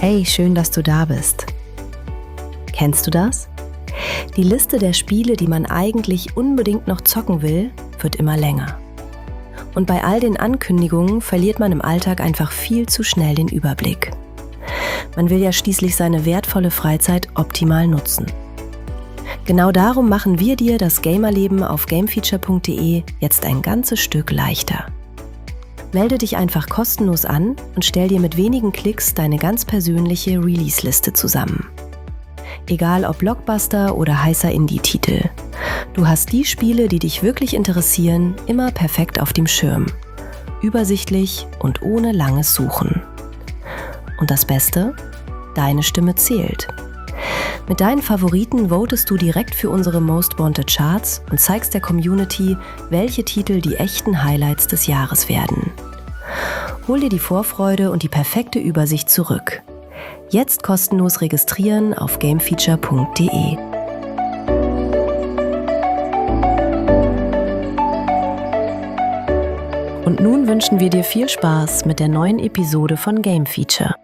Hey, schön, dass du da bist. Kennst du das? Die Liste der Spiele, die man eigentlich unbedingt noch zocken will, wird immer länger. Und bei all den Ankündigungen verliert man im Alltag einfach viel zu schnell den Überblick. Man will ja schließlich seine wertvolle Freizeit optimal nutzen. Genau darum machen wir dir das Gamerleben auf gamefeature.de jetzt ein ganzes Stück leichter. Melde dich einfach kostenlos an und stell dir mit wenigen Klicks deine ganz persönliche Release-Liste zusammen. Egal ob Blockbuster oder heißer Indie-Titel. Du hast die Spiele, die dich wirklich interessieren, immer perfekt auf dem Schirm. Übersichtlich und ohne langes Suchen. Und das Beste? Deine Stimme zählt. Mit deinen Favoriten votest du direkt für unsere Most Wanted Charts und zeigst der Community, welche Titel die echten Highlights des Jahres werden. Hol dir die Vorfreude und die perfekte Übersicht zurück. Jetzt kostenlos registrieren auf gamefeature.de. Und nun wünschen wir dir viel Spaß mit der neuen Episode von Game Feature.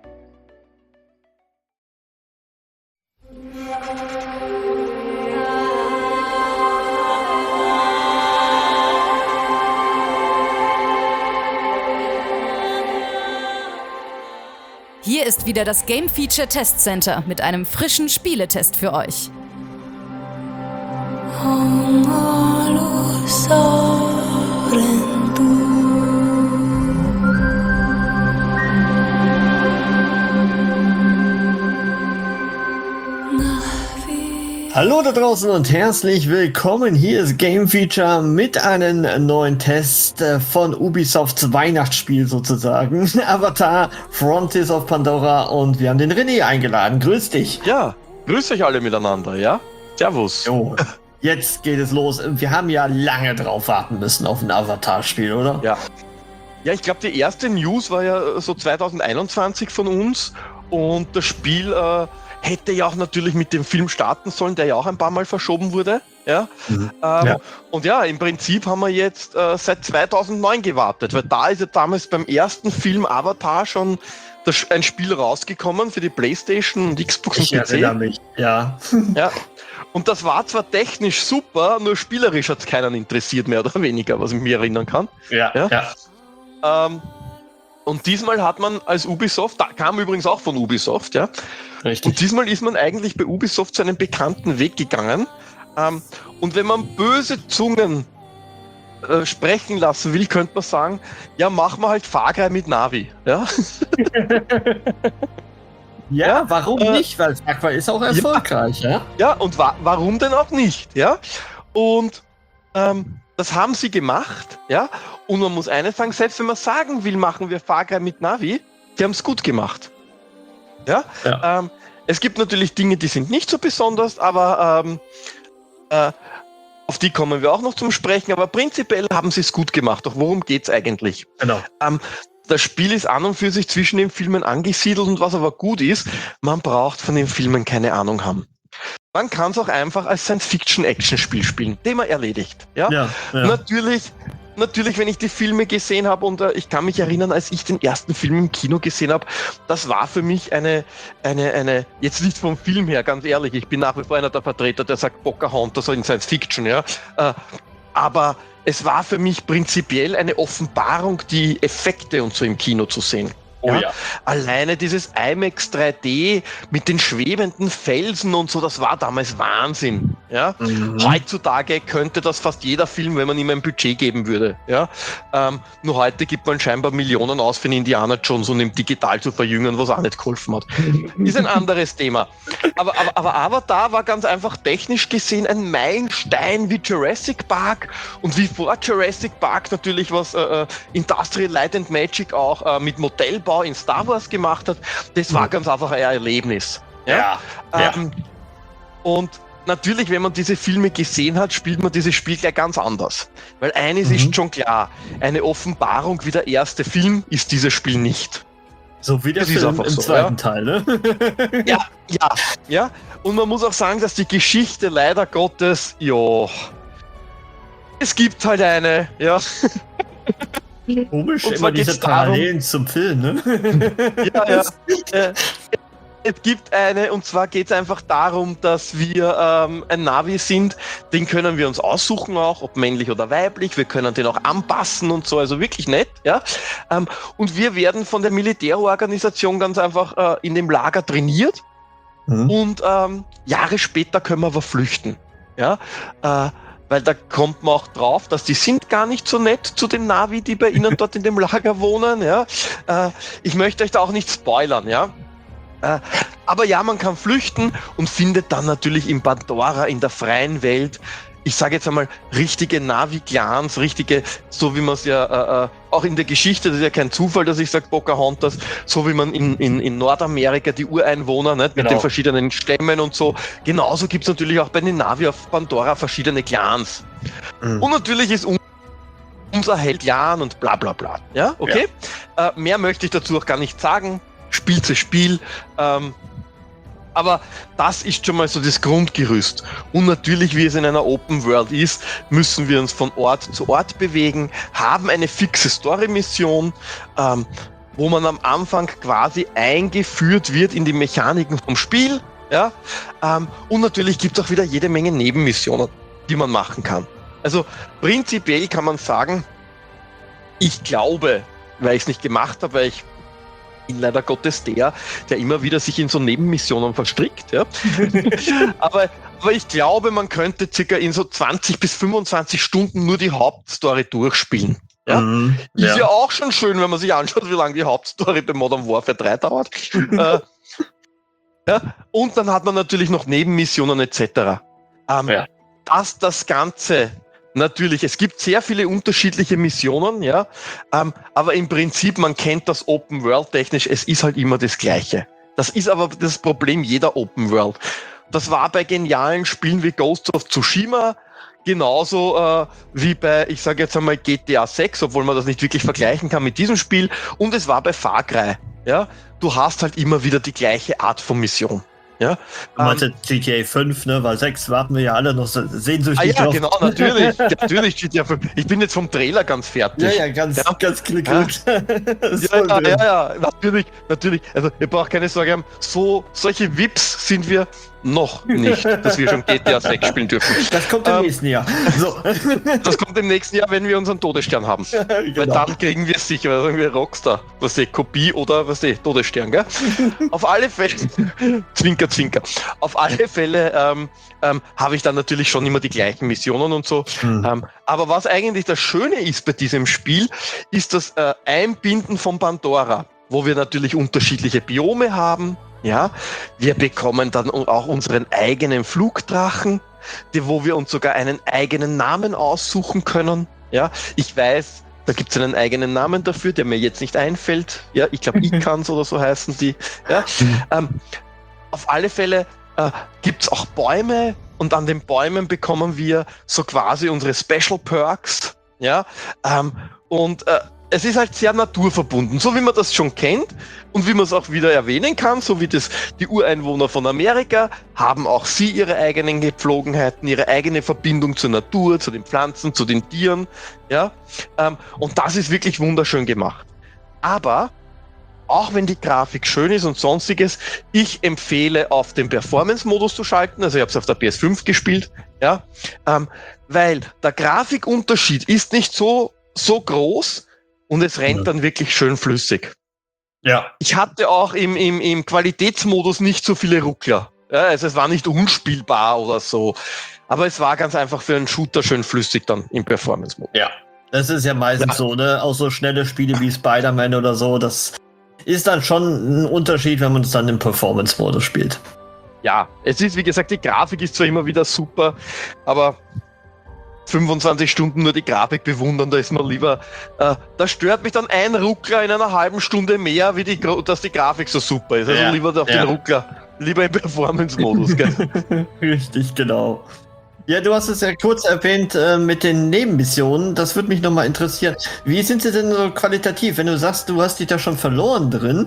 Hier ist wieder das Game Feature Test Center mit einem frischen Spieletest für euch. Hallo da draußen und herzlich willkommen. Hier ist Game Feature mit einem neuen Test von Ubisofts Weihnachtsspiel sozusagen. Avatar, Frontiers of Pandora, und wir haben den René eingeladen. Grüß dich. Ja, grüß euch alle miteinander, ja? Servus. Jo, jetzt geht es los. Wir haben ja lange drauf warten müssen auf ein Avatar-Spiel, oder? Ja. Ja, ich glaube, die erste News war ja so 2021 von uns und das Spiel hätte ja auch natürlich mit dem Film starten sollen, der ja auch ein paar Mal verschoben wurde. Ja? Ja. Und ja, im Prinzip haben wir jetzt seit 2009 gewartet, weil da ist ja damals beim ersten Film Avatar schon ein Spiel rausgekommen für die PlayStation und Xbox und PC. Ich erinnere mich, ja. Ja. Und das war zwar technisch super, nur spielerisch hat es keinen interessiert, mehr oder weniger, was ich mich erinnern kann. Ja, ja. Und diesmal hat man als Ubisoft, da kam übrigens auch von Ubisoft, ja. Richtig. Und diesmal ist man eigentlich bei Ubisoft seinen bekannten Weg gegangen. Und wenn man böse Zungen sprechen lassen will, könnte man sagen, ja, machen wir halt Far Cry mit Navi. Ja, ja, warum nicht? Weil Far Cry ist auch erfolgreich, ja? Ja, und warum denn auch nicht? Ja, und das haben sie gemacht, ja. Und man muss eines sagen, selbst wenn man sagen will, machen wir Far Cry mit Navi, die haben es gut gemacht. Ja? Ja. Es gibt natürlich Dinge, die sind nicht so besonders, aber auf die kommen wir auch noch zum Sprechen. Aber prinzipiell haben sie es gut gemacht. Doch worum geht es eigentlich? Genau. Das Spiel ist an und für sich zwischen den Filmen angesiedelt und was aber gut ist, man braucht von den Filmen keine Ahnung haben. Man kann es auch einfach als Science-Fiction-Action-Spiel spielen. Thema erledigt. Ja? Ja. Natürlich, wenn ich die Filme gesehen habe und ich kann mich erinnern, als ich den ersten Film im Kino gesehen habe, das war für mich eine, jetzt nicht vom Film her, ganz ehrlich, ich bin nach wie vor einer der Vertreter, der sagt Pocahontas in Science Fiction, ja, aber es war für mich prinzipiell eine Offenbarung, die Effekte und so im Kino zu sehen. Oh ja. Alleine dieses IMAX 3D mit den schwebenden Felsen und so, das war damals Wahnsinn. Ja? Heutzutage könnte das fast jeder Film, wenn man ihm ein Budget geben würde. Ja? Nur heute gibt man scheinbar Millionen aus für den Indiana Jones und ihm digital zu verjüngen, was auch nicht geholfen hat. Ist ein anderes Thema. Aber Avatar war ganz einfach technisch gesehen ein Meilenstein wie Jurassic Park und wie vor Jurassic Park natürlich was Industrial Light and Magic auch mit Modellbau in Star Wars gemacht hat, das war ganz einfach ein Erlebnis. Ja? Und natürlich, wenn man diese Filme gesehen hat, spielt man dieses Spiel gleich ganz anders. Weil eines ist schon klar, eine Offenbarung wie der erste Film ist dieses Spiel nicht. So wie der Film im zweiten Teil, ne? Ja. Und man muss auch sagen, dass die Geschichte leider Gottes, es gibt halt eine, ja. Komisch, immer diese Parallelen zum Film, ne? Es gibt eine, und zwar geht es einfach darum, dass wir ein Navi sind, den können wir uns aussuchen auch, ob männlich oder weiblich, wir können den auch anpassen und so, also wirklich nett, ja. Und wir werden von der Militärorganisation ganz einfach in dem Lager trainiert und Jahre später können wir aber flüchten, ja. Weil da kommt man auch drauf, dass die sind gar nicht so nett zu den Navi, die bei ihnen dort in dem Lager wohnen, ja. Ich möchte euch da auch nicht spoilern, ja. Aber ja, man kann flüchten und findet dann natürlich in Pandora, in der freien Welt, ich sage jetzt einmal, richtige Navi-Clans, richtige, so wie man es ja auch in der Geschichte, das ist ja kein Zufall, dass ich sage Pocahontas, so wie man in Nordamerika die Ureinwohner, nicht, mit den verschiedenen Stämmen und so, genauso gibt es natürlich auch bei den Navi auf Pandora verschiedene Clans. Und natürlich ist unser Held Jan und bla bla bla. Ja, okay? Ja. Mehr möchte ich dazu auch gar nicht sagen. Spiel zu Spiel. Aber das ist schon mal so das Grundgerüst. Und natürlich, wie es in einer Open World ist, müssen wir uns von Ort zu Ort bewegen, haben eine fixe Story-Mission, wo man am Anfang quasi eingeführt wird in die Mechaniken vom Spiel. Ja? Und natürlich gibt es auch wieder jede Menge Nebenmissionen, die man machen kann. Also prinzipiell kann man sagen, ich glaube, weil ich es nicht gemacht habe, weil ich bin leider Gottes der immer wieder sich in so Nebenmissionen verstrickt. Ja? aber ich glaube, man könnte circa in so 20 bis 25 Stunden nur die Hauptstory durchspielen. Ja? Ist ja auch schon schön, wenn man sich anschaut, wie lange die Hauptstory bei Modern Warfare 3 dauert. Ja? Und dann hat man natürlich noch Nebenmissionen etc. Das Ganze natürlich, es gibt sehr viele unterschiedliche Missionen, ja, aber im Prinzip, man kennt das Open World technisch, es ist halt immer das Gleiche. Das ist aber das Problem jeder Open World. Das war bei genialen Spielen wie Ghost of Tsushima genauso wie bei, ich sage jetzt einmal GTA 6, obwohl man das nicht wirklich vergleichen kann mit diesem Spiel, und es war bei Far Cry, ja. Du hast halt immer wieder die gleiche Art von Mission. Ja, du meinst GTA 5, ne? Weil 6 warten wir ja alle noch sehnsüchtig drauf. Genau, natürlich GTA 5. Ich bin jetzt vom Trailer ganz fertig. Ja, ganz glücklich. Ja, natürlich. Also, ihr braucht keine Sorge haben, solche VIPs sind wir noch nicht, dass wir schon GTA 6 spielen dürfen. Das kommt im nächsten Jahr. So. Das kommt im nächsten Jahr, wenn wir unseren Todesstern haben. Genau. Weil dann kriegen wir es sicher, weil sagen wir Rockstar, Kopie oder Todesstern, gell? Auf alle Fälle, Zwinker. Auf alle Fälle habe ich dann natürlich schon immer die gleichen Missionen und so. Aber was eigentlich das Schöne ist bei diesem Spiel, ist das Einbinden von Pandora, wo wir natürlich unterschiedliche Biome haben. Ja, wir bekommen dann auch unseren eigenen Flugdrachen, wo wir uns sogar einen eigenen Namen aussuchen können. Ja, ich weiß, da gibt es einen eigenen Namen dafür, der mir jetzt nicht einfällt. Ja, ich glaube Ikans oder so heißen die. Ja, auf alle Fälle gibt es auch Bäume, und an den Bäumen bekommen wir so quasi unsere Special Perks. Ja, es ist halt sehr naturverbunden, so wie man das schon kennt und wie man es auch wieder erwähnen kann, so wie die Ureinwohner von Amerika haben auch sie ihre eigenen Gepflogenheiten, ihre eigene Verbindung zur Natur, zu den Pflanzen, zu den Tieren, ja, und das ist wirklich wunderschön gemacht. Aber auch wenn die Grafik schön ist und sonstiges, ich empfehle, auf den Performance-Modus zu schalten, also ich habe es auf der PS5 gespielt, ja, weil der Grafikunterschied ist nicht so groß, und es rennt dann wirklich schön flüssig. Ja. Ich hatte auch im Qualitätsmodus nicht so viele Ruckler. Ja, also es war nicht unspielbar oder so. Aber es war ganz einfach für einen Shooter schön flüssig dann im Performance-Modus. Ja, das ist ja meistens so, ne? Auch so schnelle Spiele wie Spider-Man oder so, das ist dann schon ein Unterschied, wenn man es dann im Performance-Modus spielt. Ja, es ist, wie gesagt, die Grafik ist zwar immer wieder super, aber 25 Stunden nur die Grafik bewundern, da ist man lieber, da stört mich dann ein Ruckler in einer halben Stunde mehr, dass die Grafik so super ist. Also lieber auf den Ruckler, lieber im Performance-Modus. Richtig, genau. Ja, du hast es ja kurz erwähnt mit den Nebenmissionen, das würde mich nochmal interessieren. Wie sind sie denn so qualitativ? Wenn du sagst, du hast dich da schon verloren drin,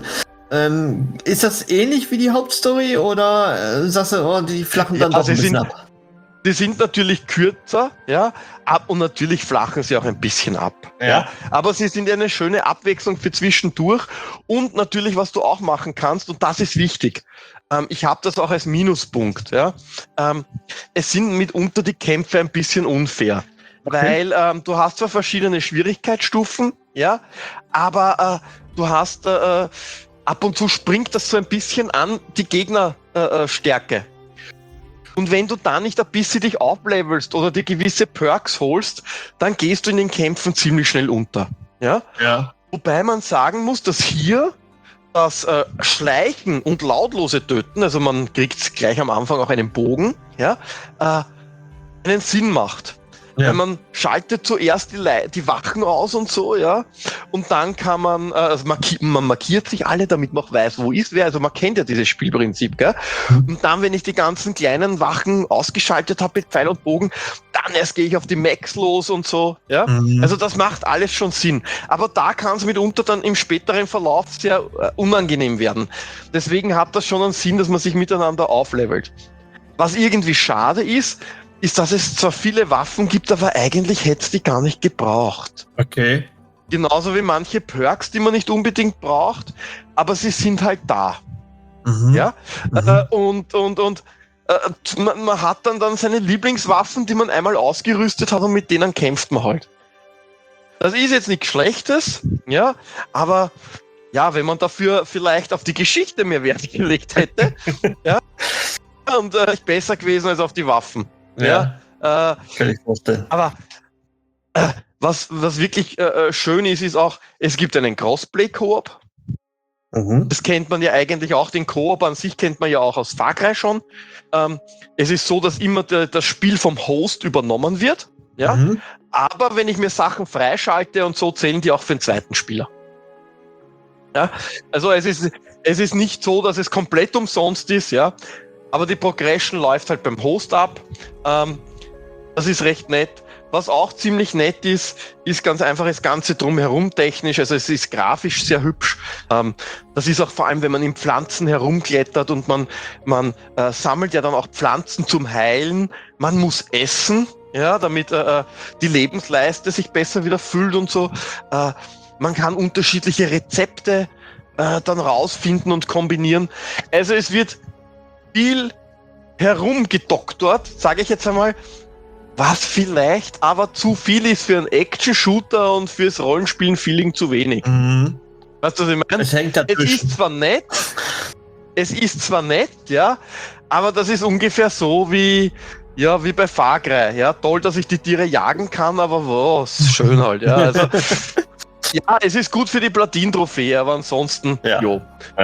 ist das ähnlich wie die Hauptstory oder sagst du, die flachen dann doch ein bisschen ab? Die sind natürlich kürzer, ja, und natürlich flachen sie auch ein bisschen ab. Ja. Aber sie sind eine schöne Abwechslung für zwischendurch und natürlich, was du auch machen kannst, und das ist wichtig. Ich habe das auch als Minuspunkt. Ja. Es sind mitunter die Kämpfe ein bisschen unfair, weil du hast zwar verschiedene Schwierigkeitsstufen, ja, aber du hast ab und zu springt das so ein bisschen an die Gegnerstärke. Und wenn du da nicht ein bisschen dich auflevelst oder dir gewisse Perks holst, dann gehst du in den Kämpfen ziemlich schnell unter. Ja? Wobei man sagen muss, dass hier das Schleichen und lautlose Töten, also man kriegt gleich am Anfang auch einen Bogen, ja, einen Sinn macht. Ja. Weil man schaltet zuerst die Wachen aus und so, ja, und dann kann man, man markiert sich alle, damit man auch weiß, wo ist wer, also man kennt ja dieses Spielprinzip, gell, und dann, wenn ich die ganzen kleinen Wachen ausgeschaltet habe mit Pfeil und Bogen, dann erst gehe ich auf die Max los und so, ja, also das macht alles schon Sinn, aber da kann es mitunter dann im späteren Verlauf sehr unangenehm werden, deswegen hat das schon einen Sinn, dass man sich miteinander auflevelt. Was irgendwie schade ist, dass es zwar viele Waffen gibt, aber eigentlich hätte es die gar nicht gebraucht. Okay. Genauso wie manche Perks, die man nicht unbedingt braucht, aber sie sind halt da. Ja? Man hat dann seine Lieblingswaffen, die man einmal ausgerüstet hat und mit denen kämpft man halt. Das ist jetzt nichts Schlechtes, ja, aber ja, wenn man dafür vielleicht auf die Geschichte mehr Wert gelegt hätte, ja, und besser gewesen als auf die Waffen. Ja, kann ich vorstellen. Aber was wirklich schön ist auch, es gibt einen Crossplay-Koop. Das kennt man ja eigentlich auch, den Koop an sich kennt man ja auch aus Far Cry schon. Es ist so, dass immer das Spiel vom Host übernommen wird. Ja? Aber wenn ich mir Sachen freischalte und so, zählen die auch für den zweiten Spieler. Ja? Also es ist nicht so, dass es komplett umsonst ist, ja. Aber die Progression läuft halt beim Host ab. Das ist recht nett. Was auch ziemlich nett ist ganz einfach das Ganze drumherum technisch. Also es ist grafisch sehr hübsch. Das ist auch vor allem, wenn man in Pflanzen herumklettert und man sammelt ja dann auch Pflanzen zum Heilen. Man muss essen, ja, damit die Lebensleiste sich besser wieder füllt und so. Man kann unterschiedliche Rezepte dann rausfinden und kombinieren. Also es wird viel herumgedoktort, sage ich jetzt einmal, was vielleicht aber zu viel ist für einen Action-Shooter und fürs Rollenspielen-Feeling zu wenig. Weißt du, was ich meine? Es ist zwar nett, ja, aber das ist ungefähr so wie bei Far Cry, ja, toll, dass ich die Tiere jagen kann, aber was, schön halt, ja, also, ja, es ist gut für die Platin-Trophäe, aber ansonsten, jo.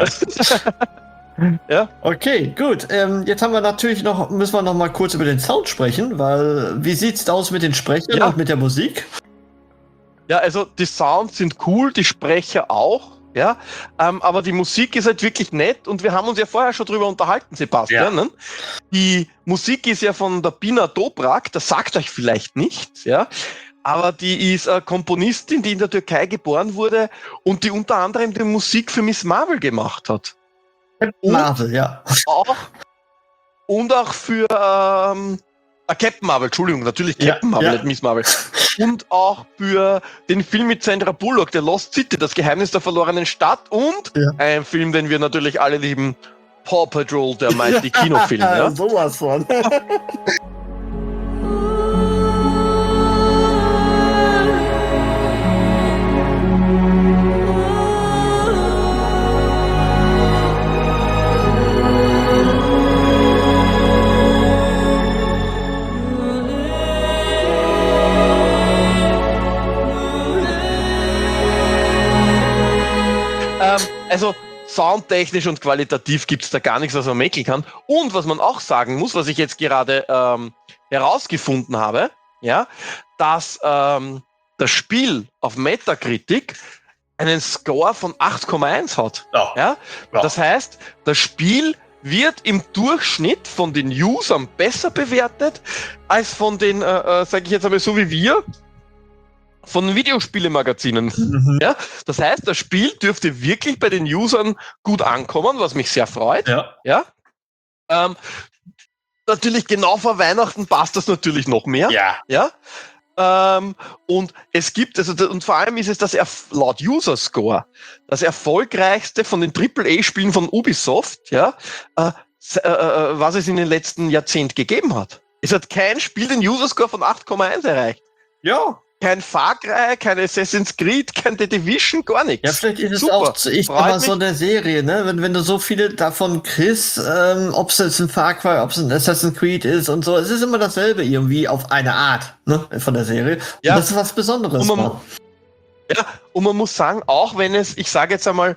Ja. Okay, gut. Jetzt haben wir müssen wir noch mal kurz über den Sound sprechen, weil wie sieht's aus mit den Sprechern und mit der Musik? Ja, also die Sounds sind cool, die Sprecher auch, ja, aber die Musik ist halt wirklich nett und wir haben uns ja vorher schon drüber unterhalten, Sebastian. Ja. Ne? Die Musik ist ja von der Bina Dobrak, das sagt euch vielleicht nichts, ja. Aber die ist Komponistin, die in der Türkei geboren wurde und die unter anderem die Musik für Miss Marvel gemacht hat. Marvel, ja. Und auch für Captain Marvel, Entschuldigung, natürlich Captain Marvel, nicht Miss Marvel. Und auch für den Film mit Sandra Bullock, The Lost City, das Geheimnis der verlorenen Stadt und ein Film, den wir natürlich alle lieben, Paw Patrol, der Mighty Kinofilm. Ja, sowas von. Also soundtechnisch und qualitativ gibt es da gar nichts, was man mäkeln kann. Und was man auch sagen muss, was ich jetzt gerade herausgefunden habe, ja, dass das Spiel auf Metacritic einen Score von 8,1 hat. Ja? Das heißt, das Spiel wird im Durchschnitt von den Usern besser bewertet als von den, sage ich jetzt einmal so wie wir, von den Videospielemagazinen. Ja? Das heißt, das Spiel dürfte wirklich bei den Usern gut ankommen, was mich sehr freut. Ja? natürlich genau vor Weihnachten passt das natürlich noch mehr. Ja. Und es gibt, und vor allem ist es laut User Score das erfolgreichste von den AAA-Spielen von Ubisoft, ja, was es in den letzten Jahrzehnten gegeben hat. Es hat kein Spiel den User Score von 8,1 erreicht. Ja. Kein Far Cry, kein Assassin's Creed, kein The Division, gar nichts. Ja, vielleicht ist es Super. auch, ich sag mal, so eine Serie, ne? Wenn du so viele davon kriegst, ob es jetzt ein Far Cry, ob es ein Assassin's Creed ist und so, es ist immer dasselbe irgendwie auf eine Art, ne? Von der Serie. Ja. Und das ist was Besonderes. Und man muss sagen, auch wenn es, ich sage jetzt einmal,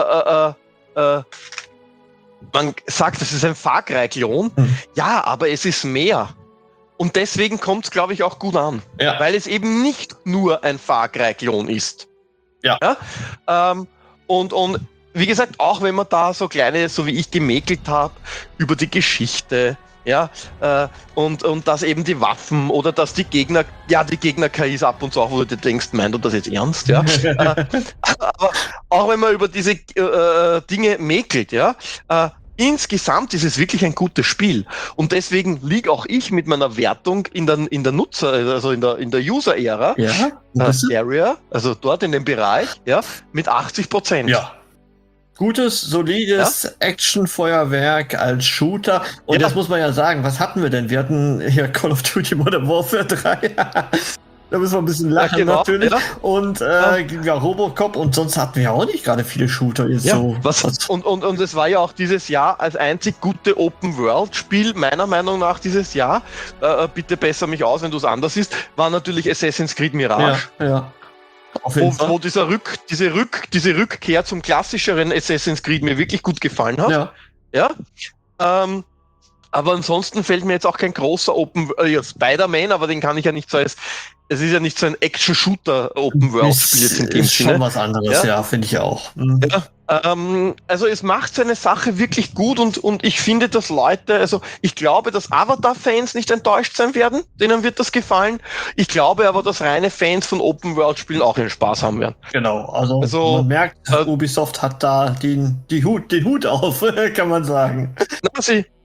man sagt, das ist ein Far Cry-Klon, ja, aber es ist mehr. Und deswegen kommt es, glaube ich, auch gut an. Ja. Weil es eben nicht nur ein Far Cry-Klon ist. Ja. Und wie gesagt, auch wenn man da so kleine, so wie ich gemäkelt habe, über die Geschichte, ja, und dass eben die Waffen oder dass die Gegner-KI ist ab und zu auch, wo du dir denkst, meint du das jetzt ernst, ja? Aber auch wenn man über diese Dinge mäkelt, ja, insgesamt ist es wirklich ein gutes Spiel. Und deswegen liege auch ich mit meiner Wertung in der Nutzer, also in der User-Ära, Area, also dort in dem Bereich, ja, mit 80%. Ja. Gutes, solides Action-Feuerwerk als Shooter. Und das muss man ja sagen, was hatten wir denn? Wir hatten hier Call of Duty Modern Warfare 3. Da müssen wir ein bisschen lachen, natürlich. Ja. Und Robocop und sonst hatten wir ja auch nicht gerade viele Shooter. Jetzt so. Und es war ja auch dieses Jahr als einzig gute Open-World-Spiel, meiner Meinung nach dieses Jahr, bitte besser mich aus, wenn du es anders siehst, war natürlich Assassin's Creed Mirage. Ja. Wo diese Rückkehr zum klassischeren Assassin's Creed mir wirklich gut gefallen hat. Ja. Aber ansonsten fällt mir jetzt auch kein großer Spider-Man, aber den kann ich ja nicht so es ist ja nicht so ein Action-Shooter-Open-World-Spiel jetzt in dem Sinne. Schon was anderes, ja finde ich auch. Mhm. Ja. Also es macht seine Sache wirklich gut und ich finde, dass Leute, also ich glaube, dass Avatar-Fans nicht enttäuscht sein werden, denen wird das gefallen. Ich glaube aber, dass reine Fans von Open-World-Spielen auch ihren Spaß haben werden. Genau, also man merkt, Ubisoft hat da den Hut auf, kann man sagen. Na,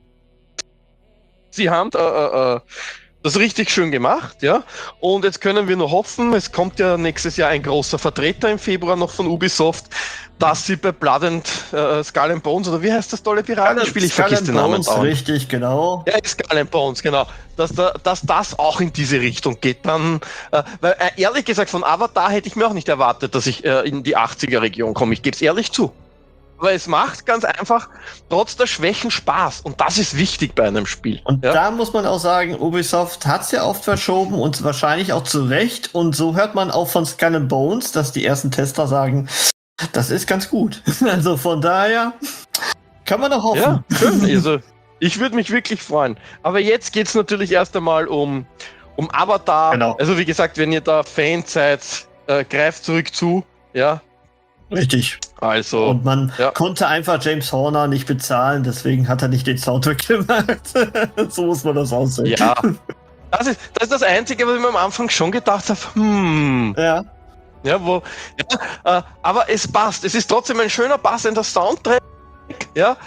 sie haben das richtig schön gemacht, ja. Und jetzt können wir nur hoffen, es kommt ja nächstes Jahr ein großer Vertreter im Februar noch von Ubisoft, dass sie bei Blood and Skull and Bones, oder wie heißt das tolle Piratenspiel? Ich vergiss den Namen. Richtig, genau. Ja, Skull and Bones, genau. Dass das auch in diese Richtung geht. Dann, weil ehrlich gesagt, von Avatar hätte ich mir auch nicht erwartet, dass ich in die 80er-Region komme. Ich gebe es ehrlich zu. Aber es macht ganz einfach trotz der Schwächen Spaß. Und das ist wichtig bei einem Spiel. Und da muss man auch sagen, Ubisoft hat es ja oft verschoben und wahrscheinlich auch zu Recht. Und so hört man auch von Skull and Bones, dass die ersten Tester sagen, das ist ganz gut. Also von daher kann man doch hoffen. Ja, schön. Also ich würde mich wirklich freuen. Aber jetzt geht es natürlich erst einmal um Avatar. Genau. Also wie gesagt, wenn ihr da Fans seid, greift zurück zu. Ja. Richtig. Also, und man konnte einfach James Horner nicht bezahlen, deswegen hat er nicht den Soundtrack gemacht. So muss man das aussehen. Ja. Das ist das Einzige, was ich mir am Anfang schon gedacht habe. Ja, aber es passt. Es ist trotzdem ein schöner, passender Soundtrack. Ja.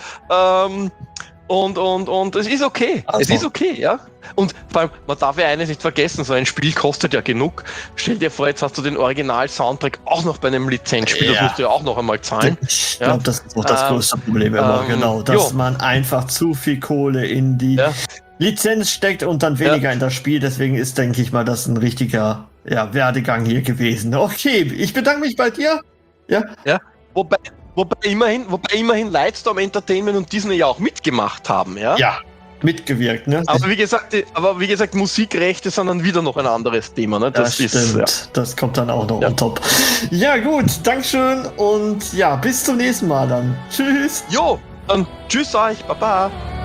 Und es ist okay. Also. Es ist okay, ja. Und vor allem, man darf ja eines nicht vergessen, so ein Spiel kostet ja genug. Stell dir vor, jetzt hast du den Original-Soundtrack auch noch bei einem Lizenzspiel, das musst du ja auch noch einmal zahlen. Ich glaube, das ist auch das größte Problem immer, genau, dass man einfach zu viel Kohle in die Lizenz steckt und dann weniger in das Spiel. Deswegen ist, denke ich mal, das ein richtiger Werdegang hier gewesen. Okay, ich bedanke mich bei dir. Ja. Wobei immerhin Lightstorm Entertainment und Disney ja auch mitgemacht haben, ja? Ja, mitgewirkt, ne? Aber wie gesagt, Musikrechte sind dann wieder noch ein anderes Thema, ne? Das stimmt. Das kommt dann auch noch on top. Ja, gut, Dankeschön und bis zum nächsten Mal dann. Tschüss. Jo, dann tschüss euch, baba.